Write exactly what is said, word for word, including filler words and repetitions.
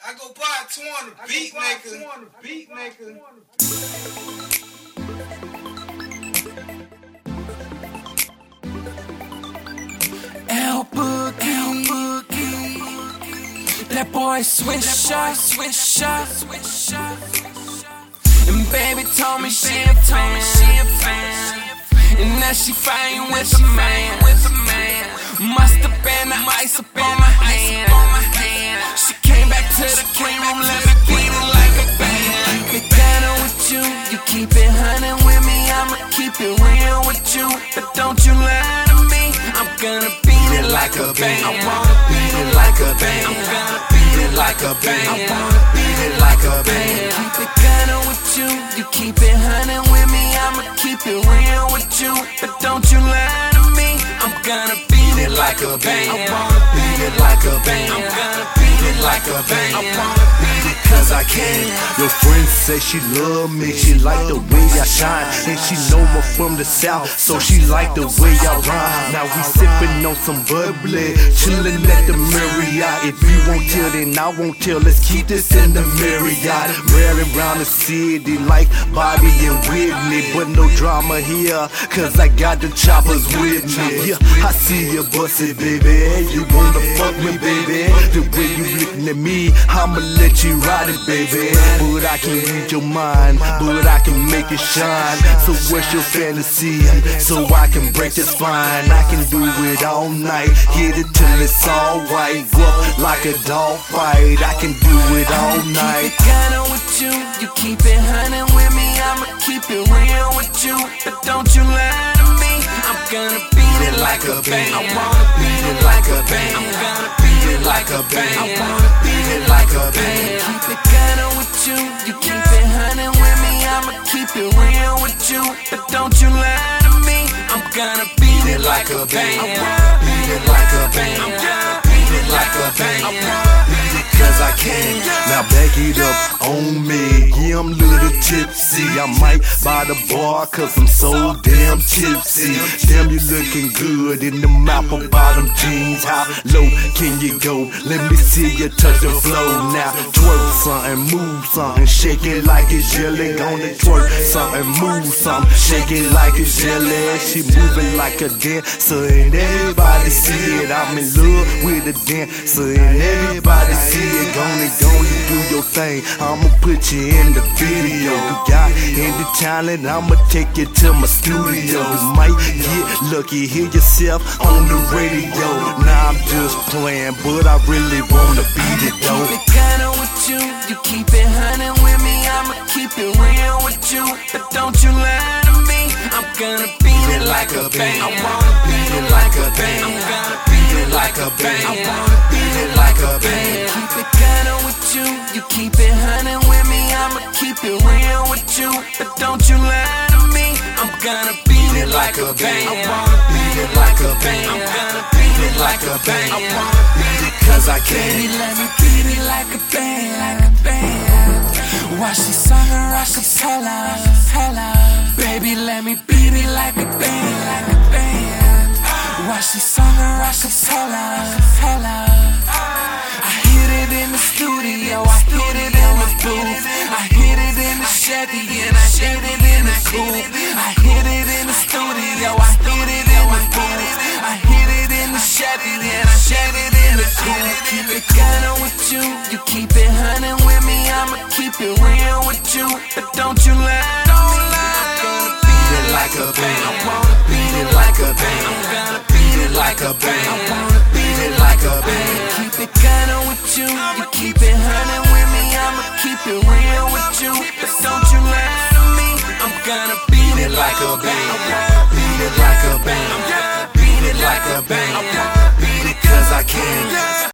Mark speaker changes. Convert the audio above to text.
Speaker 1: I go buy two on the beat maker. Beat maker.
Speaker 2: L Boogie, L Boogie. That boy switch shot, switch shot, switch shot. And baby told me she a fan, she a fan. And now she fighting with a man, with a man. Must've been the ice up on my hand. She came back to the king room, let me beat it like a band. Keep it down with you, you keep it hunting with me. I'ma keep it real with you, but don't you lie to me. I'm gonna beat it like a band. I wanna beat it like a band. I'm gonna beat it like a band. I wanna beat it like a band. Keep it gunning with you, you keep it hunting with me. I'ma keep it real with you, but don't you lie to me. I'm gonna beat it like a band. I wanna beat it like a band. I'm gonna beat it like a band. I wanna beat it cause I can.
Speaker 3: Your friends say she love me, she like the way I shine. And she know me from the south, so she like the way I rhyme. Now we sippin' on some bubbly, chillin' at the Marriott. If you won't tell, then I won't tell. Let's keep this in the Marriott. Rarely around the city like Bobby and Whitney, but no drama here, cause I got the choppers with me. Yeah, I see you bust it, baby. You wanna fuck me, baby. The way you looking at me, I'ma let you ride it, baby. But I can read your mind, but I can make it shine. So where's your fantasy? So I can break the spine. I can do it all night, hit it till it's alright. Up like a dog fight, I can do it all night.
Speaker 2: Keep it gunning with you, you keep it hunting with me. I'ma keep it real with you, but don't you lie to me. I'm gonna beat it like a band. I wanna beat it like a band. I'm gonna beat it like a band. I wanna beat it like a band. Keep it gunning with you, you keep it hunting with me. I'ma keep it real with you, but don't you lie to me. I'm gonna beat it like a band. I wanna beat it like a band. I'm gonna beat it like a band. I wanna beat it cause I can.
Speaker 3: Now back it up on me, yeah, I'm little tipsy. I might buy the bar cause I'm so damn tipsy. Damn, you looking good in the apple bottom jeans. How low can you go? Let me see you touch the floor now. Twerk something, move something, shake it like it's jelly. Gonna twerk something, move something, shake it like it's jelly. She moving like a dancer and everybody see it. I'm in love with a dancer and everybody see it. Gonna, gonna do your thing, I'ma put you in the video. You got any talent, I'ma take you to my studio. You might get lucky, hear yourself on the radio. Nah, I'm just playing, but I really wanna beat it though.
Speaker 2: Keep it gunning with you, you keep it hunting with me. I'ma keep it real with you, but don't you lie to me. I'm gonna beat it like a band. I wanna beat it like a band. I'm gonna beat it like a band. I wanna beat it like a band. Keep it gunning with you, you keep it hunting with me. I'ma keep it real with you, but don't you lie to me. I'm gonna beat it like a band. I wanna beat it like a band. I'm gonna beat it like a band. I wanna beat it cause I can. Baby, let me beat it like a band, like a band. While she sung a rockapella, hella. Baby, let me beat it like a band, like a band. While she sung a rockapella, hella. I hit it in the studio, I hit it in the booth, I hit it in the Chevy and I hit it in the coupe. I hit it in the studio, I hit it in the booth, I hit it in the Chevy and I hit it in the coupe. Keep it gunning with you, you keep it hunting with me. I'ma keep it real with you, but don't you lie to me. I'm gonna beat it like a band. I wanna beat it like a band. I'm gonna beat it like a band. I wanna beat it like a band. Keep it gunning with you, you keep it hunting with me. I'ma keep it real with you, but don't you lie to me. I'm gonna beat it like a band. I wanna beat it like a band. I'm gonna beat it like a band. I wanna beat it cause I can.